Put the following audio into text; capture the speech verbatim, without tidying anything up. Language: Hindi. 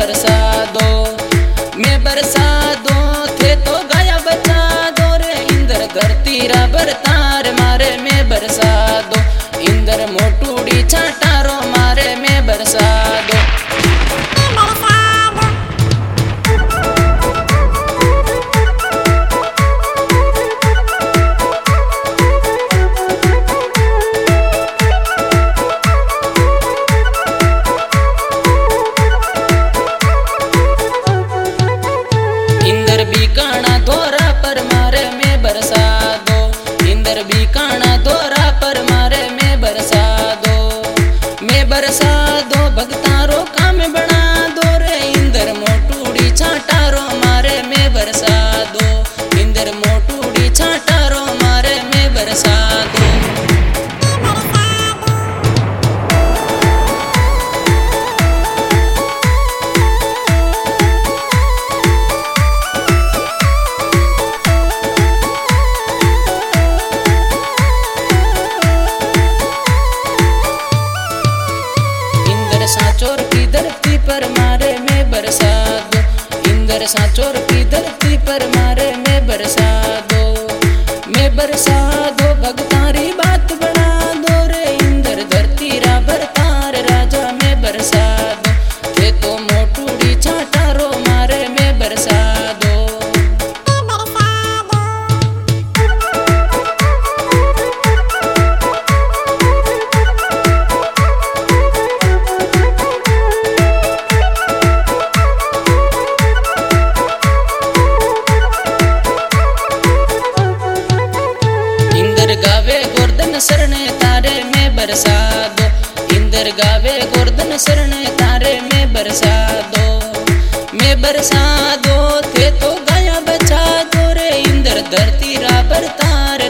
बरसा दो, मैं बरसा दो थे तो गाया बचा दो रे इंद्र धरती रा बरतार मारे मैं बरसा दो, इंद्र मोटूड़ी छाटारो मारे मैं बरसा दो। इंद्र बीकाना धोरा पर मारे मैं बरसा दो, इंद्र बीकाना धोरा पर मारे मैं बरसा दो, मैं बरसा दो भगतारो काम बना दो रे इंद्र मोटूड़ी छाटारो मारे मैं बरसा दो, इंद्र मोटूड़ी छाटारो मारे मैं बरसा दो। सांचोर की धरती पर मारे मैं बरसा दो, इंद्र सांचोर की धरती पर मारे मैं बरसा दो, मैं बरसा दो भगतारी बात बना दो रे इंद्र धरती रा भरतार राजा मैं बरसा दो, थे तो मोटूड़ी छाटारो मारे मैं बरसा दो। गावे गोर्धन सरने तारे में बरसा दो, इंद्र गावे गोर्धन सरने तारे में बरसा दो, मैं बरसा दो थे तो गाया बचा दो रे इंद्र धरती रा बरतार